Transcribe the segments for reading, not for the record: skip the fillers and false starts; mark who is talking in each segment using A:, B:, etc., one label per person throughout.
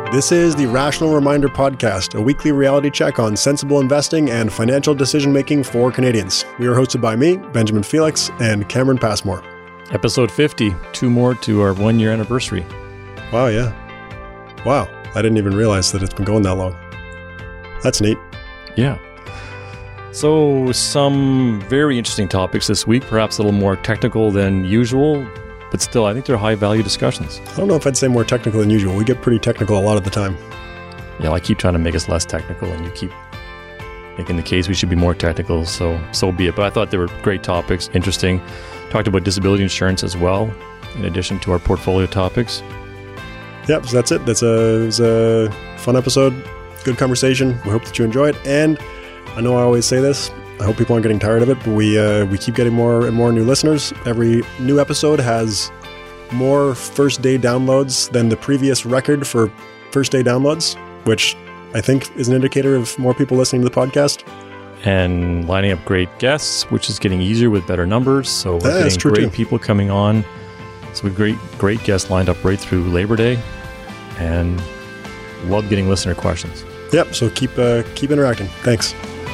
A: This is the Rational Reminder Podcast, a weekly reality check on sensible investing and financial decision-making for Canadians. We are hosted by me, Benjamin Felix, and Cameron Passmore.
B: Episode 50, 2 more to our 1-year anniversary.
A: Wow, yeah. Wow, I didn't even realize that it's been going that long. That's neat.
B: Yeah. So, some very interesting topics this week, perhaps a little more technical than usual, but still, I think they're high-value discussions.
A: I don't know if I'd say more technical than usual. We get pretty technical a lot of the time.
B: Yeah, I keep trying to make us less technical, and you keep making the case we should be more technical, so be it. But I thought they were great topics, interesting. Talked about disability insurance as well, in addition to our portfolio topics.
A: Yep, so that's it. It was a fun episode, good conversation. We hope that you enjoy it. And I know I always say this, I hope people aren't getting tired of it, but we keep getting more and more new listeners. Every new episode has more first-day downloads than the previous record for first-day downloads, which I think is an indicator of more people listening to the podcast.
B: And lining up great guests, which is getting easier with better numbers. So we're getting great people coming on. So we've great guests lined up right through Labor Day, and love getting listener questions.
A: Yep, so keep interacting. Thanks.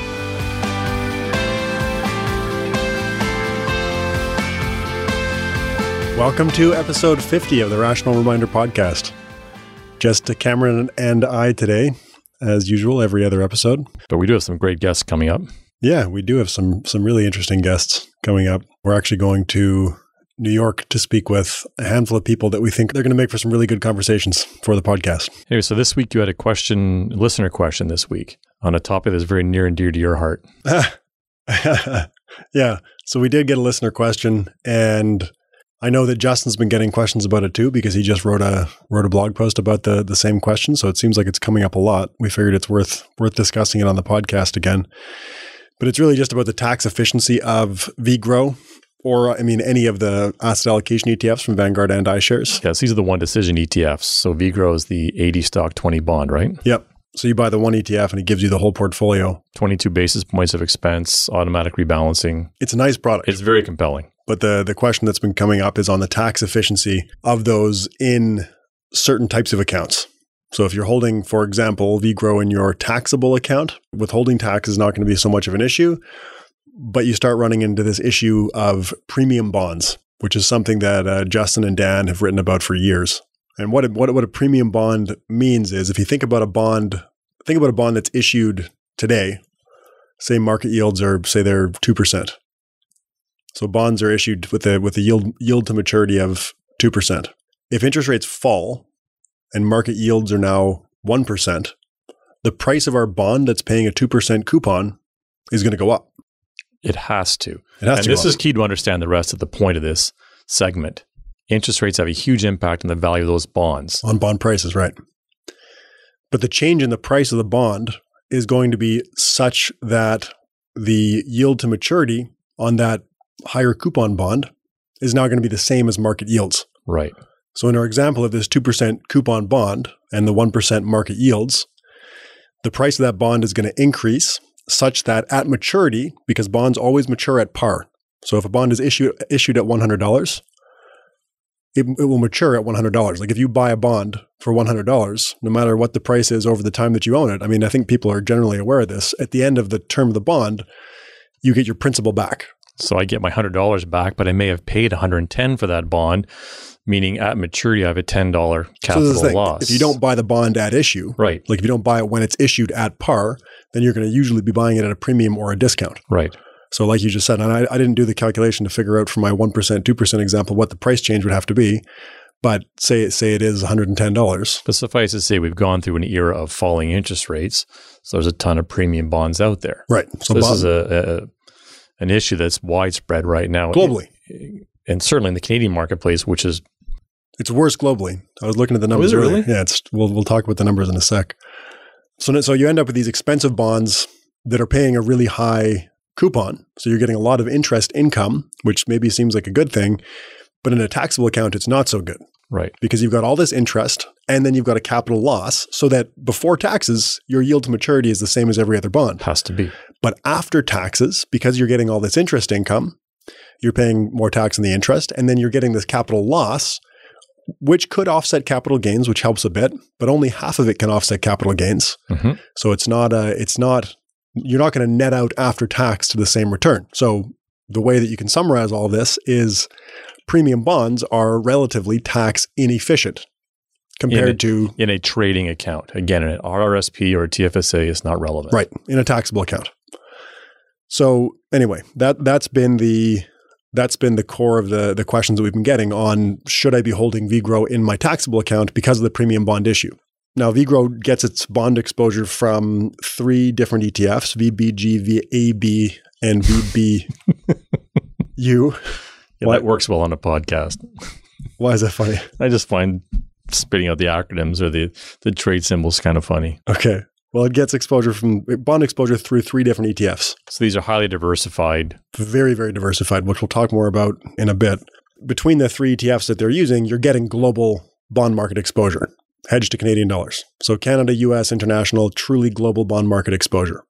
A: Welcome to episode 50 of the Rational Reminder Podcast. Just Cameron and I today, as usual, every other episode.
B: But we do have some great guests coming up.
A: Yeah, we do have some really interesting guests coming up. We're actually going to New York to speak with a handful of people that we think they're going to make for some really good conversations for the podcast.
B: Hey, so this week you had a listener question this week on a topic that's very near and dear to your heart.
A: Yeah, so we did get a listener question, and I know that Justin's been getting questions about it too, because he just wrote a blog post about the same question. So it seems like it's coming up a lot. We figured it's worth discussing it on the podcast again. But it's really just about the tax efficiency of VGRO, or any of the asset allocation ETFs from Vanguard and iShares.
B: Yes, these are the one decision ETFs. So VGRO is the 80 stock 20 bond, right?
A: Yep. So you buy the one ETF and it gives you the whole portfolio.
B: 22 basis points of expense, automatic rebalancing.
A: It's a nice product.
B: It's very compelling.
A: But the question that's been coming up is on the tax efficiency of those in certain types of accounts. So if you're holding, for example, VGRO in your taxable account, withholding tax is not going to be so much of an issue, but you start running into this issue of premium bonds, which is something that Justin and Dan have written about for years. And what a premium bond means is, if you think about a bond that's issued today, say market yields are, say they're 2%. So bonds are issued with a yield to maturity of 2%. If interest rates fall and market yields are now 1%, the price of our bond that's paying a 2% coupon is going to go up.
B: It has to.
A: And
B: this is key to understand the rest of the point of this segment. Interest rates have a huge impact on the value of those bonds.
A: On bond prices, right. But the change in the price of the bond is going to be such that the yield to maturity on that higher coupon bond is now going to be the same as market yields.
B: Right.
A: So in our example of this 2% coupon bond and the 1% market yields, the price of that bond is going to increase such that at maturity, because bonds always mature at par. So if a bond is issued at $100, it will mature at $100. Like if you buy a bond for $100, no matter what the price is over the time that you own it, I think people are generally aware of this. At the end of the term of the bond, you get your principal back.
B: So I get my $100 back, but I may have paid $110 for that bond, meaning at maturity I have a $10 capital loss.
A: If you don't buy the bond at issue,
B: right?
A: Like if you don't buy it when it's issued at par, then you're going to usually be buying it at a premium or a discount.
B: Right.
A: So like you just said, and I didn't do the calculation to figure out for my 1%, 2% example what the price change would have to be, but say it is $110.
B: But suffice to say, we've gone through an era of falling interest rates, so there's a ton of premium bonds out there.
A: Right.
B: So this is an issue that's widespread right now.
A: Globally.
B: And certainly in the Canadian marketplace, which is...
A: It's worse globally. I was looking at the numbers earlier.
B: Really?
A: Yeah, we'll talk about the numbers in a sec. So you end up with these expensive bonds that are paying a really high coupon. So you're getting a lot of interest income, which maybe seems like a good thing, but in a taxable account, it's not so good.
B: Right.
A: Because you've got all this interest and then you've got a capital loss, so that before taxes, your yield to maturity is the same as every other bond.
B: Has to be.
A: But after taxes, because you're getting all this interest income, you're paying more tax on the interest, and then you're getting this capital loss which could offset capital gains, which helps a bit, but only half of it can offset capital gains. Mm-hmm. So you're not going to net out after tax to the same return. So the way that you can summarize all of this is premium bonds are relatively tax inefficient compared to
B: in a trading account. Again, an RRSP or a TFSA is not relevant.
A: Right, in a taxable account. So anyway, that's been the core of the questions that we've been getting on should I be holding VGRO in my taxable account because of the premium bond issue. Now, VGRO gets its bond exposure from 3 different ETFs, VBG, VAB, and VBU.
B: Yeah, that works well on a podcast.
A: Why is that funny?
B: I just find spitting out the acronyms or the trade symbols kind of funny.
A: Okay. Well, it gets bond exposure through 3 different ETFs.
B: So these are highly diversified.
A: Very, very diversified, which we'll talk more about in a bit. Between the 3 ETFs that they're using, you're getting global bond market exposure, hedged to Canadian dollars. So Canada, US, international, truly global bond market exposure.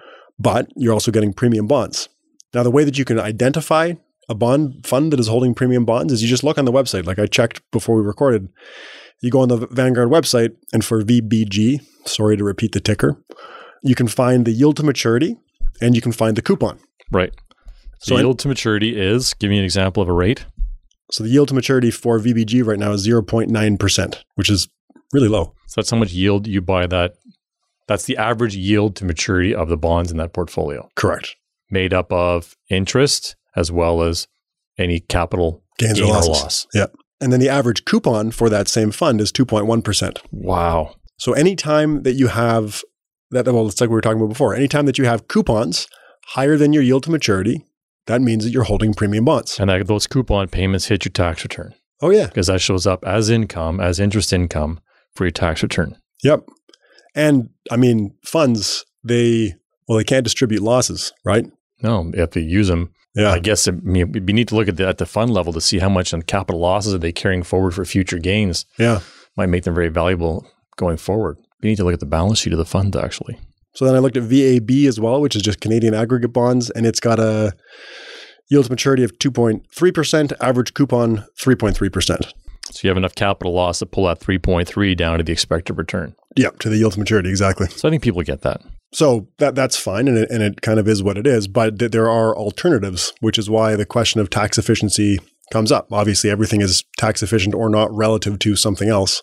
A: But you're also getting premium bonds. Now, the way that you can identify a bond fund that is holding premium bonds is you just look on the website. Like I checked before we recorded. You go on the Vanguard website, and for VBG, sorry to repeat the ticker, you can find the yield to maturity and you can find the coupon.
B: Right. So yield to maturity is, give me an example of a rate.
A: So the yield to maturity for VBG right now is 0.9%, which is really low.
B: So that's how much yield you buy that. That's the average yield to maturity of the bonds in that portfolio.
A: Correct.
B: Made up of interest as well as any capital gain or loss.
A: Yeah. And then the average coupon for that same fund is 2.1%.
B: Wow.
A: So anytime that you have that, well, it's like we were talking about before, anytime that you have coupons higher than your yield to maturity, that means that you're holding premium bonds.
B: And those coupon payments hit your tax return.
A: Oh, yeah.
B: Because that shows up as income, as interest income for your tax return.
A: Yep. And I mean, funds, they can't distribute losses, right?
B: No, you have to use them. Yeah. I guess you need to look at the fund level to see how much on capital losses are they carrying forward for future gains.
A: Yeah.
B: Might make them very valuable going forward. You need to look at the balance sheet of the fund, actually.
A: So then I looked at VAB as well, which is just Canadian aggregate bonds, and it's got a yield to maturity of 2.3%, average coupon 3.3%.
B: So you have enough capital loss to pull that 3.3 down to the expected return.
A: Yeah, to the yield to maturity, exactly.
B: So I think people get that.
A: So that's fine, and it kind of is what it is, but there are alternatives, which is why the question of tax efficiency comes up. Obviously, everything is tax efficient or not relative to something else.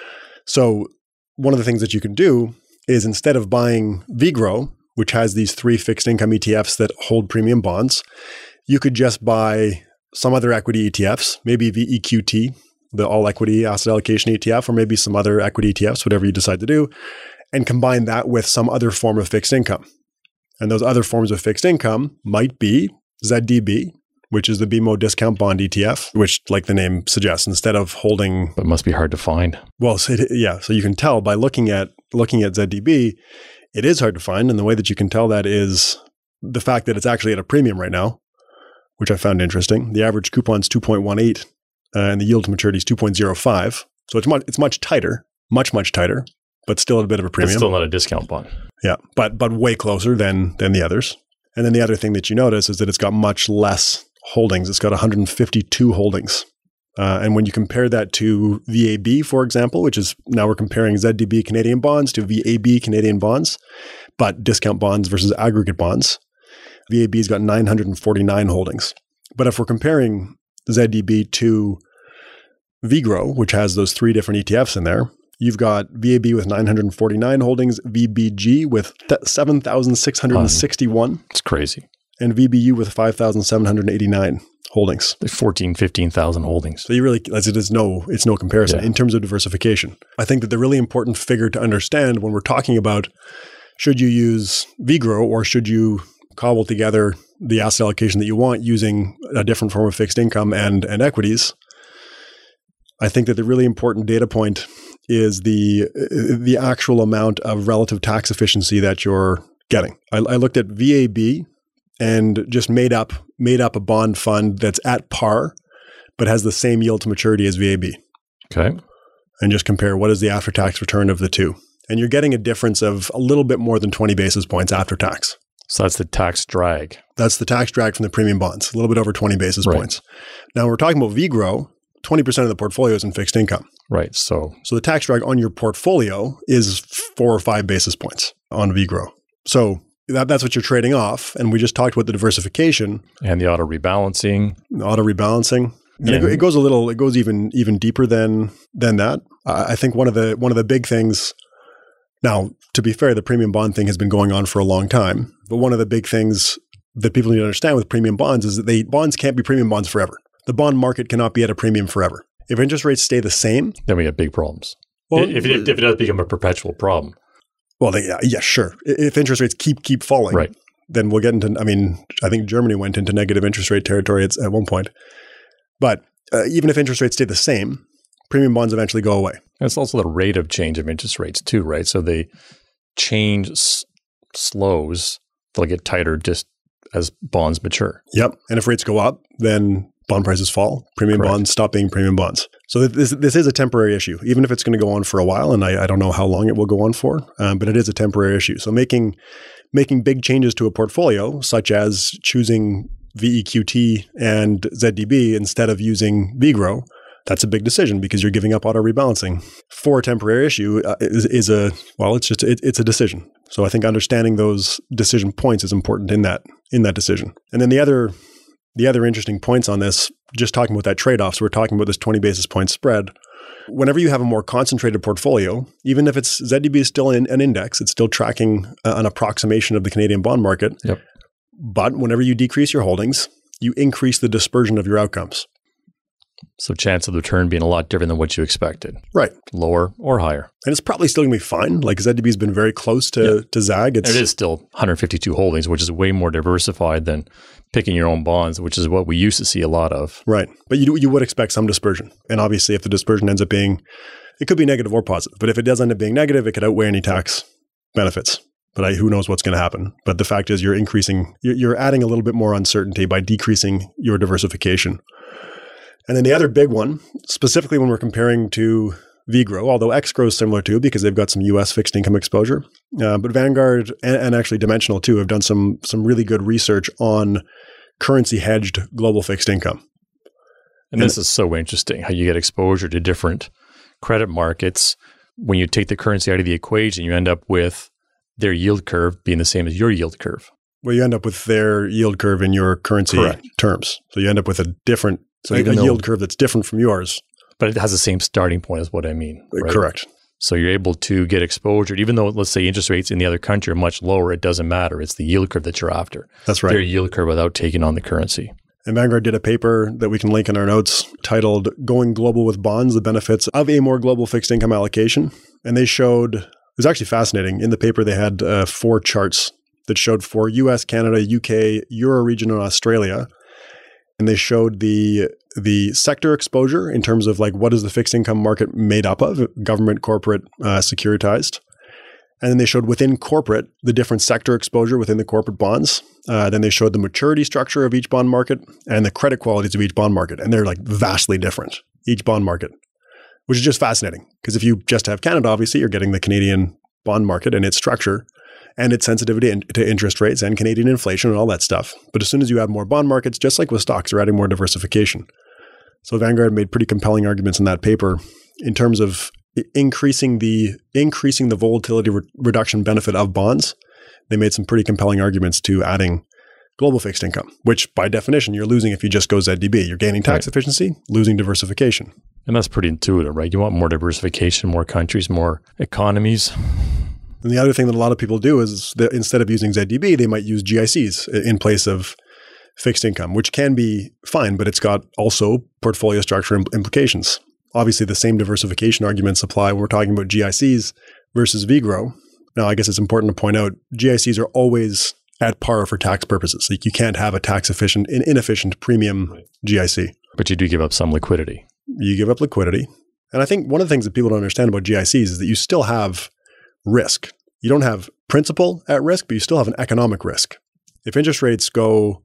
A: So one of the things that you can do is instead of buying VGRO, which has these 3 fixed income ETFs that hold premium bonds, you could just buy some other equity ETFs, maybe VEQT, the all equity asset allocation ETF, or maybe some other equity ETFs, whatever you decide to do, and combine that with some other form of fixed income. And those other forms of fixed income might be ZDB, which is the BMO discount bond ETF, which, like the name suggests, instead of holding...
B: But it must be hard to find.
A: Well, so you can tell by looking at ZDB, it is hard to find. And the way that you can tell that is the fact that it's actually at a premium right now, which I found interesting. The average coupon is 2.18 and the yield to maturity is 2.05. So it's much tighter, much tighter, but still at a bit of a premium.
B: It's still not a discount bond.
A: Yeah, but way closer than the others. And then the other thing that you notice is that it's got much less holdings. It's got 152 holdings. And when you compare that to VAB, for example, which is now we're comparing ZDB Canadian bonds to VAB Canadian bonds, but discount bonds versus aggregate bonds, VAB's got 949 holdings. But if we're comparing ZDB to VGRO, which has those 3 different ETFs in there, you've got VAB with 949 holdings, VBG with 7,661.
B: It's crazy.
A: And VBU with 5,789 holdings.
B: 15,000 holdings.
A: So you really, it's no comparison in terms of diversification. I think that the really important figure to understand when we're talking about should you use VGRO or should you cobble together the asset allocation that you want using a different form of fixed income and equities, I think that the really important data point is the actual amount of relative tax efficiency that you're getting. I looked at VAB and just made up a bond fund that's at par, but has the same yield to maturity as VAB.
B: Okay.
A: And just compare what is the after-tax return of the two. And you're getting a difference of a little bit more than 20 basis points after tax.
B: So that's the tax drag.
A: That's the tax drag from the premium bonds, a little bit over 20 basis points. Now we're talking about VGRO. 20% of the portfolio is in fixed income.
B: Right. So
A: the tax drag on your portfolio is 4 or 5 basis points on VGRO. So that's what you're trading off. And we just talked about the diversification.
B: And the auto rebalancing.
A: And it goes even deeper than that. I think one of the big things, now, to be fair, the premium bond thing has been going on for a long time. But one of the big things that people need to understand with premium bonds is that bonds can't be premium bonds forever. The bond market cannot be at a premium forever. If interest rates stay the same,
B: then we have big problems. Well, if it does become a perpetual problem.
A: Well, sure. If interest rates keep falling,
B: right,
A: then we'll get into, I think Germany went into negative interest rate territory at one point. But even if interest rates stay the same, premium bonds eventually go away.
B: And it's also the rate of change of interest rates too, right? So they change slows. They'll get tighter just as bonds mature.
A: Yep. And if rates go up, then bond prices fall. Premium bonds stop being premium bonds. So this is a temporary issue, even if it's going to go on for a while. And I don't know how long it will go on for, but it is a temporary issue. So making big changes to a portfolio, such as choosing VEQT and ZDB instead of using VGRO, that's a big decision because you're giving up auto rebalancing for a temporary issue it's a decision. So I think understanding those decision points is important in that decision. And then the other interesting points on this, just talking about that trade-off. So we're talking about this 20 basis point spread. Whenever you have a more concentrated portfolio, even if it's ZDB is still an index, it's still tracking an approximation of the Canadian bond market.
B: Yep.
A: But whenever you decrease your holdings, you increase the dispersion of your outcomes.
B: So chance of the return being a lot different than what you expected.
A: Right.
B: Lower or higher.
A: And it's probably still going to be fine. Like ZDB has been very close to ZAG.
B: It is still 152 holdings, which is way more diversified than picking your own bonds, which is what we used to see a lot of.
A: Right. But you would expect some dispersion. And obviously if the dispersion ends up being, it could be negative or positive. But if it does end up being negative, it could outweigh any tax benefits. But who knows what's going to happen. But the fact is you're adding a little bit more uncertainty by decreasing your diversification. And then the other big one, specifically when we're comparing to VGRO, although XGRO is similar too because they've got some US fixed income exposure. But Vanguard and actually Dimensional too have done some really good research on currency hedged global fixed income.
B: And this is so interesting, how you get exposure to different credit markets. When you take the currency out of the equation, you end up with their yield curve being the same as your yield curve.
A: Well, you end up with their yield curve in your currency terms. So you end up with a different yield curve that's different from yours.
B: But it has the same starting point is what I mean. Right?
A: Correct.
B: So you're able to get exposure, even though, let's say, interest rates in the other country are much lower, it doesn't matter. It's the yield curve that you're after.
A: That's right.
B: Their yield curve without taking on the currency.
A: And Vanguard did a paper that we can link in our notes titled Going Global with Bonds, the Benefits of a More Global Fixed Income Allocation. And they showed, it was actually fascinating. In the paper, they had 4 charts that showed for US, Canada, UK, Euro region, and Australia. And they showed the sector exposure in terms of like what is the fixed income market made up of, government, corporate, securitized. And then they showed within corporate, the different sector exposure within the corporate bonds. Then they showed the maturity structure of each bond market and the credit qualities of each bond market. And they're like vastly different, each bond market, which is just fascinating. Because if you just have Canada, obviously you're getting the Canadian bond market and its structure and its sensitivity to interest rates and Canadian inflation and all that stuff. But as soon as you add more bond markets, just like with stocks, you're adding more diversification. So Vanguard made pretty compelling arguments in that paper in terms of increasing the volatility reduction benefit of bonds. They made some pretty compelling arguments to adding global fixed income, which by definition you're losing if you just go ZDB. You're gaining tax efficiency, losing diversification.
B: And that's pretty intuitive, right? You want more diversification, more countries, more economies.
A: And the other thing that a lot of people do is that instead of using ZDB, they might use GICs in place of fixed income, which can be fine, but it's got also portfolio structure implications. Obviously, the same diversification arguments apply when we're talking about GICs versus VGRO. Now, I guess it's important to point out, GICs are always at par for tax purposes. Like you can't have a tax-efficient and inefficient premium GIC.
B: But you do give up some liquidity.
A: You give up liquidity. And I think one of the things that people don't understand about GICs is that you still have risk. You don't have principal at risk, but you still have an economic risk. If interest rates go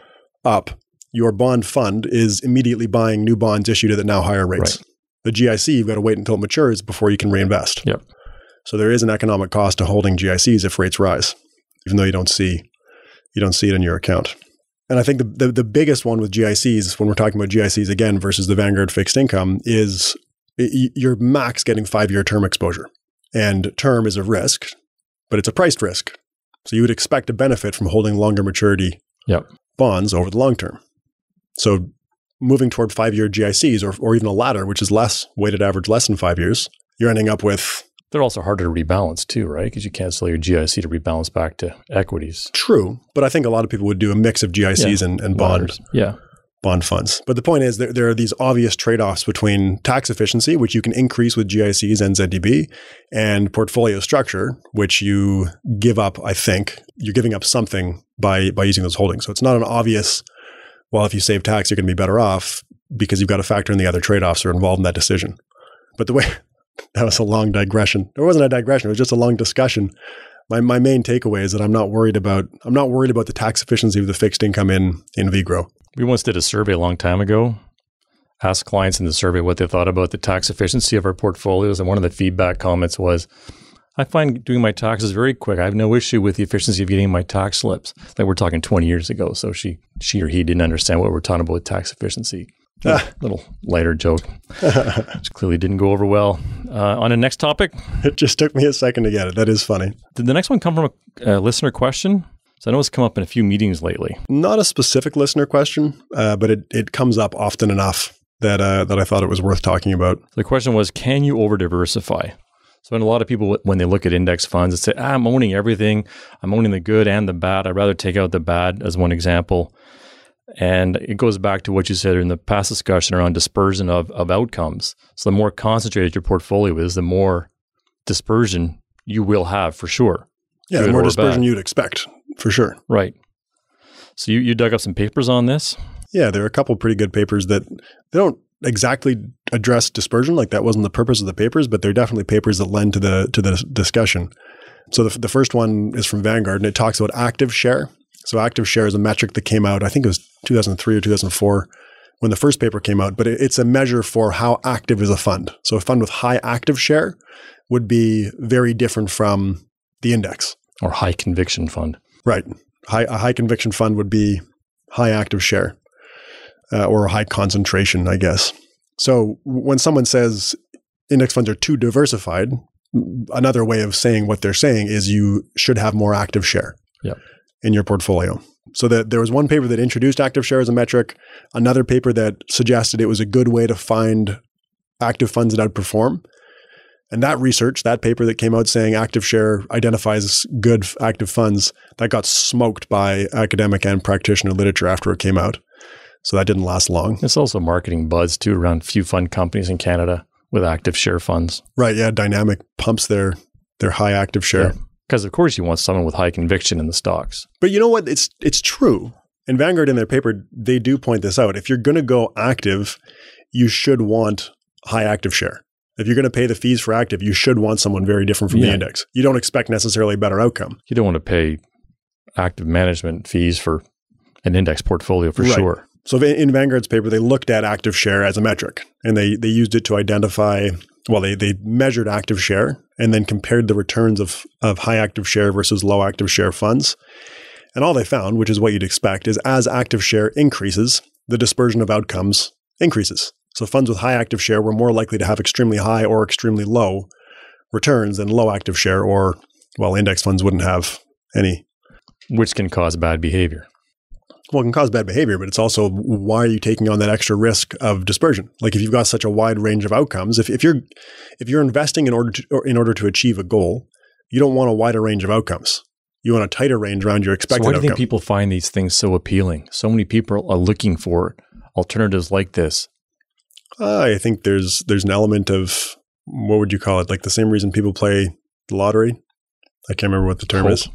A: up, your bond fund is immediately buying new bonds issued at the now higher rates. Right. The GIC, you've got to wait until it matures before you can reinvest.
B: Yep.
A: So there is an economic cost to holding GICs if rates rise, even though you don't see it in your account. And I think the biggest one with GICs, when we're talking about GICs again versus the Vanguard fixed income, is you're max getting 5-year term exposure. And term is a risk, but it's a priced risk. So you would expect a benefit from holding longer maturity bonds over the long term. So moving toward 5-year GICs or even a ladder, which is less, weighted average less than 5 years, you're ending up with...
B: They're also harder to rebalance too, right? Because you can't sell your GIC to rebalance back to equities.
A: True. But I think a lot of people would do a mix of GICs and bond funds. But the point is there are these obvious trade-offs between tax efficiency, which you can increase with GICs and ZDB, and portfolio structure, which you give up, I think. You're giving up something by using those holdings. So it's not an obvious, well, if you save tax, you're going to be better off, because you've got to factor in the other trade-offs that are involved in that decision. But the way... That was a long digression. There wasn't a digression. It was just a long discussion. My main takeaway is that I'm not worried about the tax efficiency of the fixed income in VGRO.
B: We once did a survey a long time ago, asked clients in the survey what they thought about the tax efficiency of our portfolios. And one of the feedback comments was, I find doing my taxes very quick. I have no issue with the efficiency of getting my tax slips. Like, we're talking 20 years ago. So she or he didn't understand what we're talking about with tax efficiency. Little lighter joke, which clearly didn't go over well. On the next topic.
A: It just took me a second to get it. That is funny.
B: Did the next one come from a listener question? So I know it's come up in a few meetings lately.
A: Not a specific listener question, but it comes up often enough that I thought it was worth talking about.
B: The question was, can you over-diversify? So when a lot of people, when they look at index funds, they say, I'm owning everything. I'm owning the good and the bad. I'd rather take out the bad as one example. And it goes back to what you said in the past discussion around dispersion of outcomes. So the more concentrated your portfolio is, the more dispersion you will have for sure.
A: Yeah, the more dispersion you'd expect for sure.
B: Right. So you dug up some papers on this?
A: Yeah, there are a couple pretty good papers that they don't exactly address dispersion. Like, that wasn't the purpose of the papers, but they're definitely papers that lend to the discussion. So the first one is from Vanguard, and it talks about active share. So active share is a metric that came out, I think it was 2003 or 2004 when the first paper came out, but it's a measure for how active is a fund. So a fund with high active share would be very different from the index.
B: Or high conviction fund.
A: Right. A high conviction fund would be high active share or high concentration, I guess. So when someone says index funds are too diversified, another way of saying what they're saying is you should have more active share.
B: Yeah.
A: In your portfolio. So there was one paper that introduced active share as a metric, another paper that suggested it was a good way to find active funds that outperform. And that research, that paper that came out saying active share identifies good active funds, that got smoked by academic and practitioner literature after it came out. So that didn't last long.
B: It's also marketing buzz too around few fund companies in Canada with active share funds.
A: Right. Yeah. Dynamic pumps their high active share.
B: Yeah. Because of course you want someone with high conviction in the stocks.
A: But you know what? It's true. And Vanguard in their paper, they do point this out. If you're going to go active, you should want high active share. If you're going to pay the fees for active, you should want someone very different from the index. You don't expect necessarily a better outcome.
B: You don't want to pay active management fees for an index portfolio for sure.
A: So in Vanguard's paper, they looked at active share as a metric, and they used it to identify, well, they measured active share and then compared the returns of high active share versus low active share funds. And all they found, which is what you'd expect, is as active share increases, the dispersion of outcomes increases. So funds with high active share were more likely to have extremely high or extremely low returns than low active share, or, well, index funds wouldn't have any.
B: Which can cause bad behavior.
A: Well, it can cause bad behavior, but it's also, why are you taking on that extra risk of dispersion? Like, if you've got such a wide range of outcomes, if you're investing in order to achieve a goal, you don't want a wider range of outcomes. You want a tighter range around your expected outcome.
B: So why do you think people find these things so appealing? So many people are looking for alternatives like this.
A: I think there's an element of, what would you call it? Like the same reason people play the lottery. I can't remember what the term is.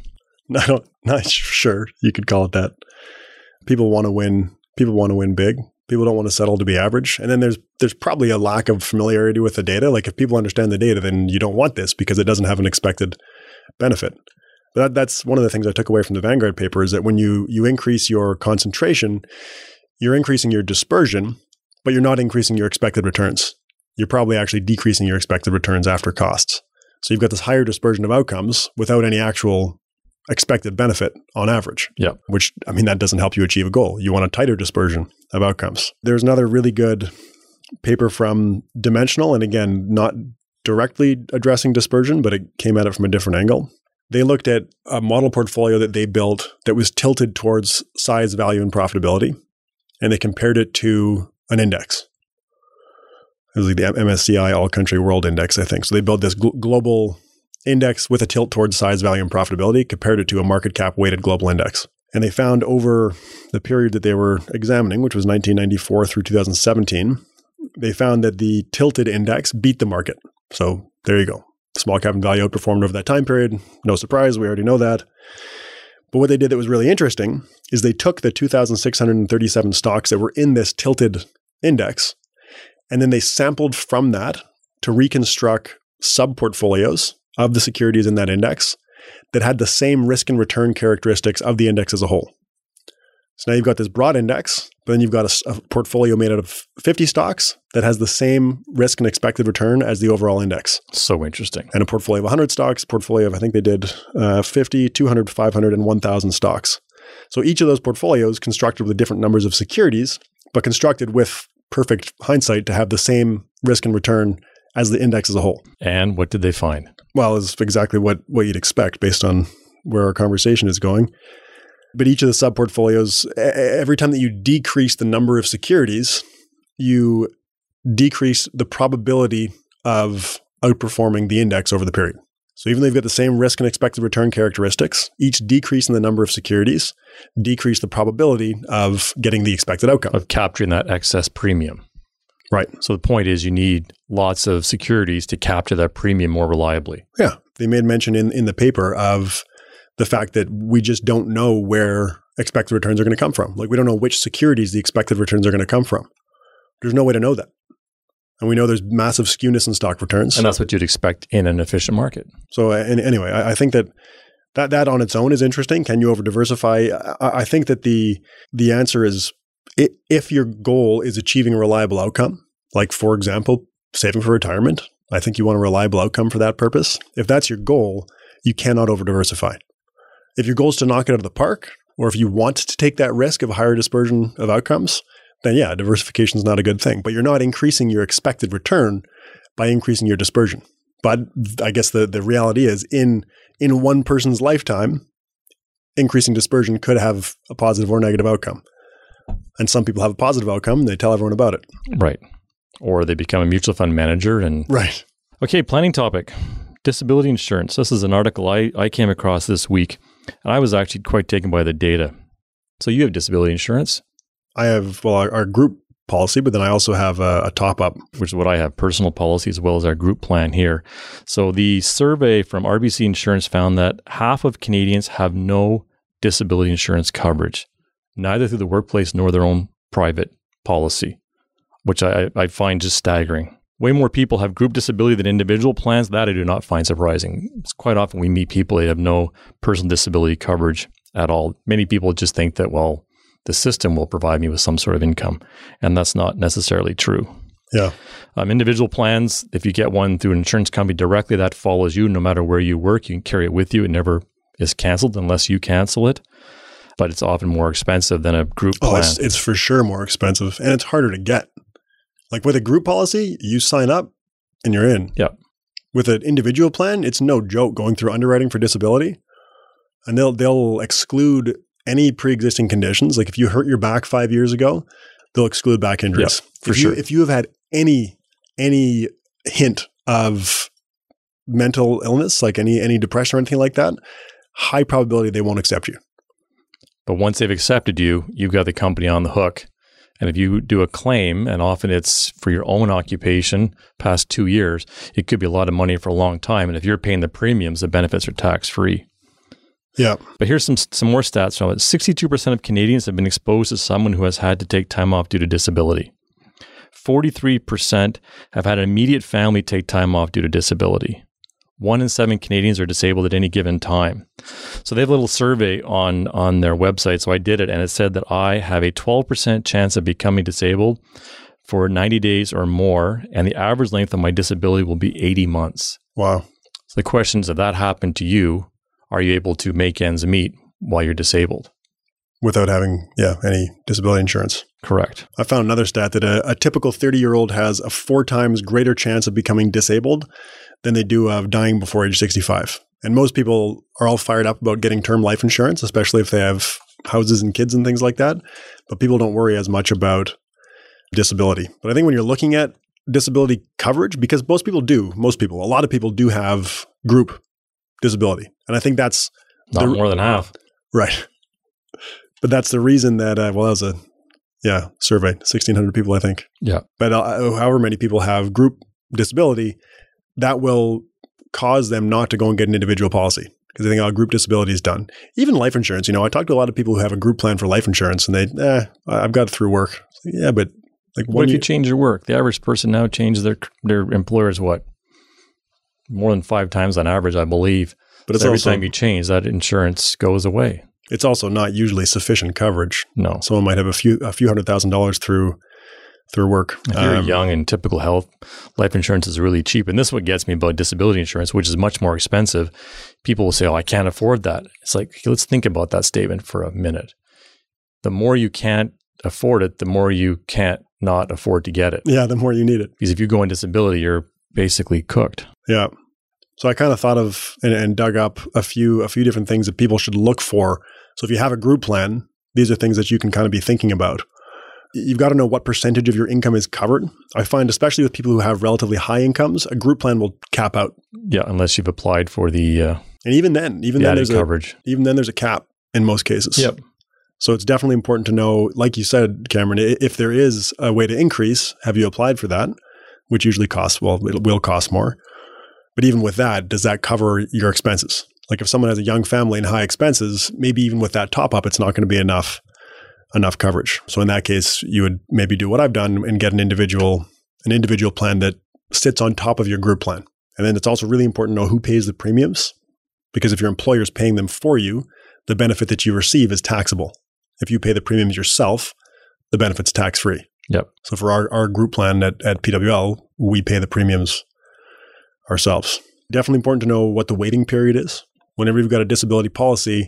A: Not sure. You could call it that. People want to win. People want to win big. People don't want to settle to be average. And then there's probably a lack of familiarity with the data. Like, if people understand the data, then you don't want this because it doesn't have an expected benefit. But that's one of the things I took away from the Vanguard paper, is that when you increase your concentration, you're increasing your dispersion, but you're not increasing your expected returns. You're probably actually decreasing your expected returns after costs. So you've got this higher dispersion of outcomes without any actual expected benefit on average.
B: Yeah.
A: Which, I mean, that doesn't help you achieve a goal. You want a tighter dispersion of outcomes. There's another really good paper from Dimensional, and again, not directly addressing dispersion, but it came at it from a different angle. They looked at a model portfolio that they built that was tilted towards size, value, and profitability, and they compared it to an index. It was like the MSCI All Country World Index, I think. So they built this global index with a tilt towards size, value, and profitability, compared it to a market cap weighted global index. And they found over the period that they were examining, which was 1994 through 2017, they found that the tilted index beat the market. So there you go. Small cap and value outperformed over that time period. No surprise, we already know that. But what they did that was really interesting is they took the 2,637 stocks that were in this tilted index, and then they sampled from that to reconstruct sub-portfolios of the securities in that index that had the same risk and return characteristics of the index as a whole. So now you've got this broad index, but then you've got a portfolio made out of 50 stocks that has the same risk and expected return as the overall index.
B: So interesting.
A: And a portfolio of 100 stocks, portfolio of, I think they did 50, 200, 500, and 1,000 stocks. So each of those portfolios constructed with different numbers of securities, but constructed with perfect hindsight to have the same risk and return as the index as a whole.
B: And what did they find?
A: Well, it's exactly what you'd expect based on where our conversation is going. But each of the sub-portfolios, every time that you decrease the number of securities, you decrease the probability of outperforming the index over the period. So even though you've got the same risk and expected return characteristics, each decrease in the number of securities decrease the probability of getting the expected outcome.
B: Of capturing that excess premium.
A: Right.
B: So the point is you need lots of securities to capture that premium more reliably.
A: Yeah. They made mention in the paper of the fact that we just don't know where expected returns are going to come from. Like we don't know which securities the expected returns are going to come from. There's no way to know that. And we know there's massive skewness in stock returns.
B: And that's what you'd expect in an efficient market.
A: So anyway, I think that on its own is interesting. Can you over-diversify? I think that the answer is if your goal is achieving a reliable outcome, like for example, saving for retirement, I think you want a reliable outcome for that purpose. If that's your goal, you cannot over-diversify. If your goal is to knock it out of the park, or if you want to take that risk of a higher dispersion of outcomes, then yeah, diversification is not a good thing. But you're not increasing your expected return by increasing your dispersion. But I guess the reality is in one person's lifetime, increasing dispersion could have a positive or negative outcome. And some people have a positive outcome, and they tell everyone about it.
B: Right. Or they become a mutual fund manager. And
A: right.
B: Okay, planning topic. Disability insurance. This is an article I came across this week, and I was actually quite taken by the data. So you have disability insurance?
A: I have, well, our group policy, but then I also have a top-up.
B: Which is what I have, personal policy as well as our group plan here. So the survey from RBC Insurance found that half of Canadians have no disability insurance coverage, neither through the workplace nor their own private policy, which I find just staggering. Way more people have group disability than individual plans. That I do not find surprising. It's quite often we meet people that have no personal disability coverage at all. Many people just think that, well, the system will provide me with some sort of income, and that's not necessarily true.
A: Yeah.
B: Individual plans, if you get one through an insurance company directly, that follows you no matter where you work. You can carry it with you. It never is canceled unless you cancel it. But it's often more expensive than a group plan.
A: It's for sure more expensive, and it's harder to get. Like with a group policy, you sign up and you're in.
B: Yeah.
A: With an individual plan, it's no joke going through underwriting for disability, and they'll exclude any pre-existing conditions. Like if you hurt your back 5 years ago, they'll exclude back injuries.
B: Yeah, for sure.
A: If you have had any hint of mental illness, like any depression or anything like that, high probability they won't accept you.
B: But once they've accepted you, you've got the company on the hook. And if you do a claim, and often it's for your own occupation past 2 years, it could be a lot of money for a long time. And if you're paying the premiums, the benefits are tax-free.
A: Yeah.
B: But here's some more stats from it. 62% of Canadians have been exposed to someone who has had to take time off due to disability. 43% have had an immediate family take time off due to disability. 1 in 7 Canadians are disabled at any given time. So they have a little survey on their website. So I did it, and it said that I have a 12% chance of becoming disabled for 90 days or more, and the average length of my disability will be 80 months.
A: Wow.
B: So the question is, if that happened to you, are you able to make ends meet while you're disabled?
A: Without having, any disability insurance.
B: Correct.
A: I found another stat that a typical 30-year-old has a 4 times greater chance of becoming disabled than they do of dying before age 65. And most people are all fired up about getting term life insurance, especially if they have houses and kids and things like that. But people don't worry as much about disability. But I think when you're looking at disability coverage, because a lot of people do have group disability. And I think that's
B: not more than half.
A: Right. But that's the reason that, that was a survey, 1,600 people, I think.
B: Yeah.
A: But however many people have group disability, that will cause them not to go and get an individual policy because they think, group disability is done. Even life insurance, I talk to a lot of people who have a group plan for life insurance and they, I've got it through work. Yeah, but like
B: what if you change your work? The average person now changes their employers, what? More than 5 times on average, I believe. But it's every time you change, that insurance goes away.
A: It's also not usually sufficient coverage.
B: No.
A: Someone might have a few $100,000 through work.
B: If you're young and typical health, life insurance is really cheap. And this is what gets me about disability insurance, which is much more expensive. People will say, I can't afford that. It's like, let's think about that statement for a minute. The more you can't afford it, the more you can't not afford to get it.
A: Yeah, the more you need it.
B: Because if you go on disability, you're basically cooked.
A: Yeah. So I kind of thought of and dug up a few different things that people should look for. So if you have a group plan, these are things that you can kind of be thinking about. You've got to know what percentage of your income is covered. I find, especially with people who have relatively high incomes, a group plan will cap out.
B: Yeah, unless you've applied for the
A: and even then there's
B: coverage.
A: Even then there's a cap in most cases.
B: Yep.
A: So it's definitely important to know, like you said, Cameron, if there is a way to increase, have you applied for that? Which usually it will cost more. But even with that, does that cover your expenses? Like if someone has a young family and high expenses, maybe even with that top up, it's not going to be enough coverage. So in that case, you would maybe do what I've done and get an individual plan that sits on top of your group plan. And then it's also really important to know who pays the premiums, because if your employer is paying them for you, the benefit that you receive is taxable. If you pay the premiums yourself, the benefit's tax-free.
B: Yep.
A: So for our group plan at PWL, we pay the premiums ourselves. Definitely important to know what the waiting period is. Whenever you've got a disability policy,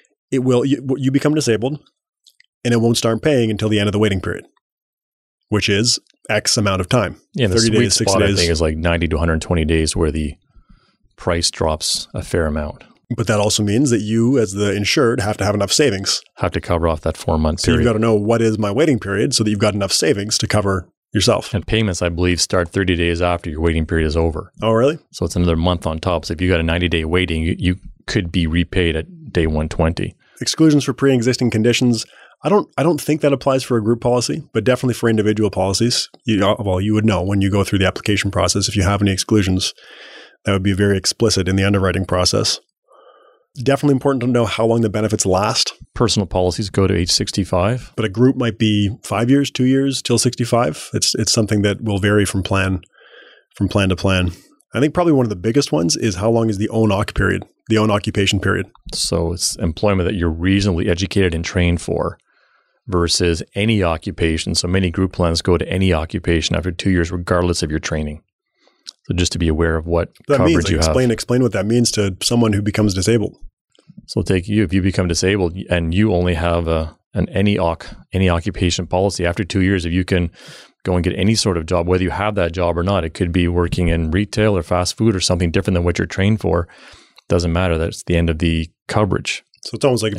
A: you become disabled and it won't start paying until the end of the waiting period, which is X amount of time.
B: Yeah, 30 days, 60 days. I think is like 90 to 120 days where the price drops a fair amount.
A: But that also means that you, as the insured, have to have enough savings.
B: Have to cover off that 4-month
A: period.
B: So
A: you've got to know what is my waiting period so that you've got enough savings to cover yourself.
B: And payments, I believe, start 30 days after your waiting period is over.
A: Oh, really?
B: So it's another month on top. So if you got a 90-day waiting, you could be repaid at day 120.
A: Exclusions for pre-existing conditions. I don't think that applies for a group policy, but definitely for individual policies. You would know when you go through the application process if you have any exclusions. That would be very explicit in the underwriting process. Definitely important to know how long the benefits last.
B: Personal policies go to age 65.
A: But a group might be 5 years, 2 years, till 65. It's something that will vary from plan to plan. I think probably one of the biggest ones is how long is the own occupation period.
B: So it's employment that you're reasonably educated and trained for versus any occupation. So many group plans go to any occupation after 2 years, regardless of your training. So just to be aware of what coverage you have.
A: Explain what that means to someone who becomes disabled.
B: So take you, if you become disabled and you only have any occupation policy after 2 years, if you can go and get any sort of job, whether you have that job or not, it could be working in retail or fast food or something different than what you're trained for. Doesn't matter. That's the end of the coverage.
A: So it's almost like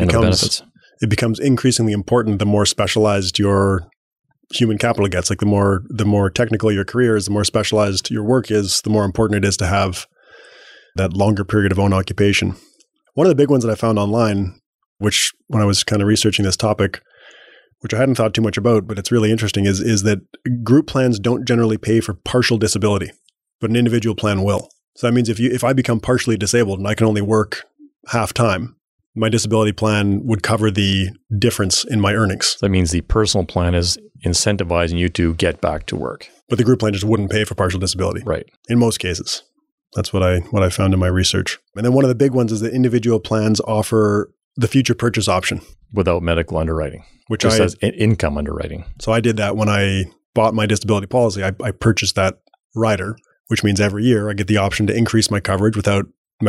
A: it becomes increasingly important the more specialized your human capital gets. Like the more technical your career is, the more specialized your work is, the more important it is to have that longer period of own occupation. One of the big ones that I found online, which when I was kind of researching this topic, which I hadn't thought too much about, but it's really interesting, is that group plans don't generally pay for partial disability, but an individual plan will. So that means if I become partially disabled and I can only work half time, my disability plan would cover the difference in my earnings.
B: That means the personal plan is incentivizing you to get back to work.
A: But the group plan just wouldn't pay for partial disability.
B: Right.
A: In most cases. That's what I found in my research. And then one of the big ones is that individual plans offer the future purchase option.
B: Without medical underwriting, which just says income underwriting.
A: So I did that when I bought my disability policy. I purchased that rider, which means every year I get the option to increase my coverage without medical.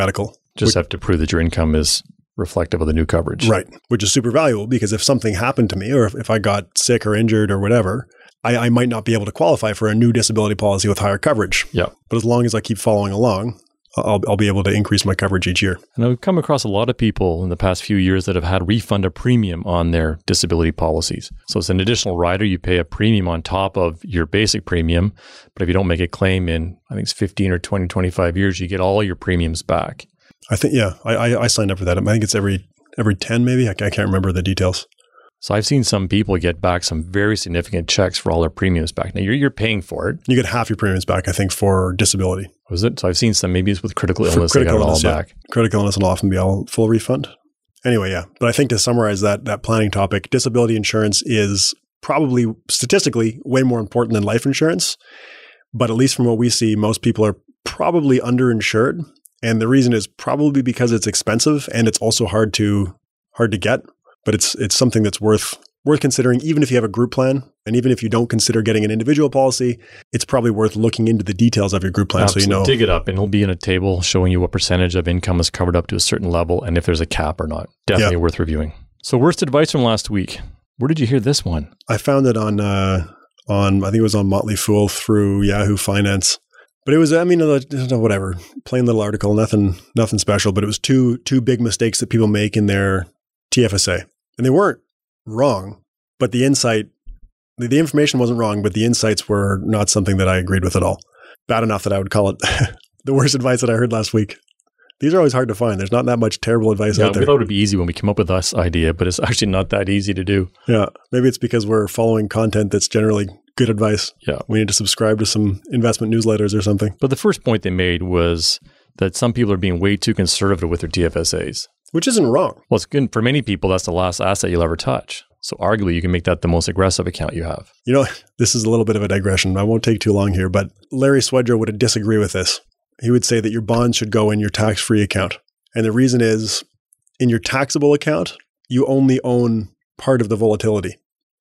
B: Just have to prove that your income is reflective of the new coverage.
A: Right. Which is super valuable because if something happened to me or if I got sick or injured or whatever, I might not be able to qualify for a new disability policy with higher coverage.
B: Yeah.
A: But as long as I keep following along, I'll be able to increase my coverage each year.
B: And I've come across a lot of people in the past few years that have had refund a premium on their disability policies. So it's an additional rider. You pay a premium on top of your basic premium. But if you don't make a claim in, I think it's 15 or 20, 25 years, you get all your premiums back.
A: I think, yeah, I signed up for that. I think it's every 10 maybe. I can't remember the details.
B: So I've seen some people get back some very significant checks for all their premiums back. Now you're paying for it.
A: You get half your premiums back, I think, for disability.
B: Was it? So I've seen some, maybe it's with critical illness, they got it all back.
A: Critical illness will often be all full refund. Anyway, yeah. But I think to summarize that planning topic, disability insurance is probably statistically way more important than life insurance. But at least from what we see, most people are probably underinsured. And the reason is probably because it's expensive and it's also hard to get. But it's something that's worth considering, even if you have a group plan. And even if you don't consider getting an individual policy, it's probably worth looking into the details of your group plan.
B: Absolutely.
A: So you know.
B: Dig it up and it'll be in a table showing you what percentage of income is covered up to a certain level and if there's a cap or not. Definitely worth reviewing. So worst advice from last week. Where did you hear this one?
A: I found it on I think it was on Motley Fool through Yahoo Finance. But it was, whatever, plain little article, nothing special. But it was two big mistakes that people make in their TFSA. And they weren't wrong, but the information wasn't wrong, but the insights were not something that I agreed with at all. Bad enough that I would call it the worst advice that I heard last week. These are always hard to find. There's not that much terrible advice out there.
B: We thought it would be easy when we came up with this idea, but it's actually not that easy to do.
A: Yeah. Maybe it's because we're following content that's generally good advice.
B: Yeah. We
A: need to subscribe to some investment newsletters or something.
B: But the first point they made was that some people are being way too conservative with their TFSAs.
A: Which isn't wrong.
B: Well, it's good. For many people, that's the last asset you'll ever touch. So arguably, you can make that the most aggressive account you have.
A: You know, this is a little bit of a digression. I won't take too long here, but Larry Swedroe would disagree with this. He would say that your bonds should go in your tax-free account. And the reason is, in your taxable account, you only own part of the volatility.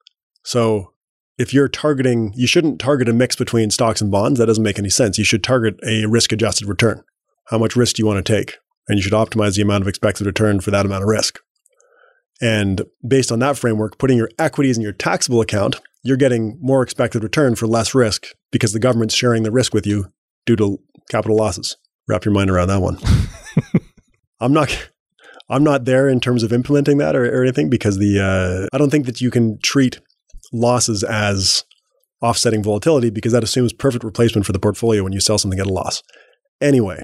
A: So if you're targeting, you shouldn't target a mix between stocks and bonds. That doesn't make any sense. You should target a risk-adjusted return. How much risk do you want to take? And you should optimize the amount of expected return for that amount of risk. And based on that framework, putting your equities in your taxable account, you're getting more expected return for less risk because the government's sharing the risk with you due to capital losses. Wrap your mind around that one. I'm not there in terms of implementing that or anything because I don't think that you can treat losses as offsetting volatility because that assumes perfect replacement for the portfolio when you sell something at a loss. Anyway.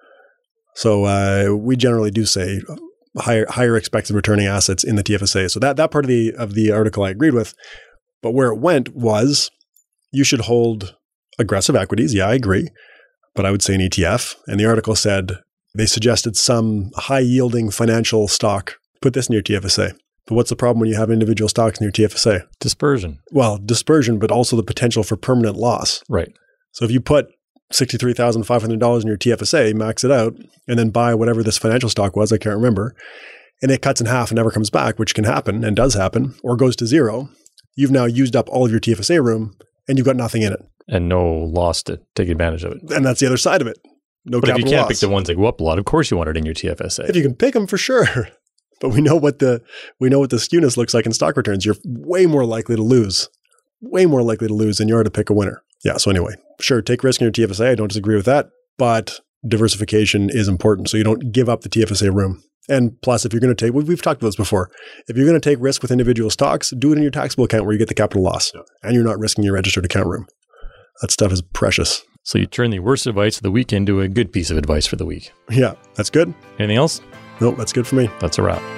A: So we generally do say higher expected returning assets in the TFSA. So that part of the article I agreed with. But where it went was you should hold aggressive equities. Yeah, I agree. But I would say an ETF. And the article said they suggested some high yielding financial stock. Put this in your TFSA. But what's the problem when you have individual stocks in your TFSA?
B: Dispersion.
A: Well, dispersion, but also the potential for permanent loss.
B: Right.
A: So if you put $63,500 in your TFSA, max it out, and then buy whatever this financial stock was, I can't remember, and it cuts in half and never comes back, which can happen and does happen, or goes to zero, you've now used up all of your TFSA room and you've got nothing in it.
B: And no loss to take advantage of it.
A: And that's the other side of it. No
B: but
A: capital loss.
B: But if you can't pick the ones that go up a lot, of course you want it in your TFSA.
A: If you can pick them, for sure. But we know what the skewness looks like in stock returns. You're way more likely to lose than you are to pick a winner. Yeah. So anyway, sure, take risk in your TFSA. I don't disagree with that, but diversification is important. So you don't give up the TFSA room. And plus, if you're going to take, we've talked about this before, if you're going to take risk with individual stocks, do it in your taxable account where you get the capital loss and you're not risking your registered account room. That stuff is precious.
B: So you turn the worst advice of the week into a good piece of advice for the week.
A: Yeah, that's good.
B: Anything else?
A: Nope, that's good for me.
B: That's a wrap.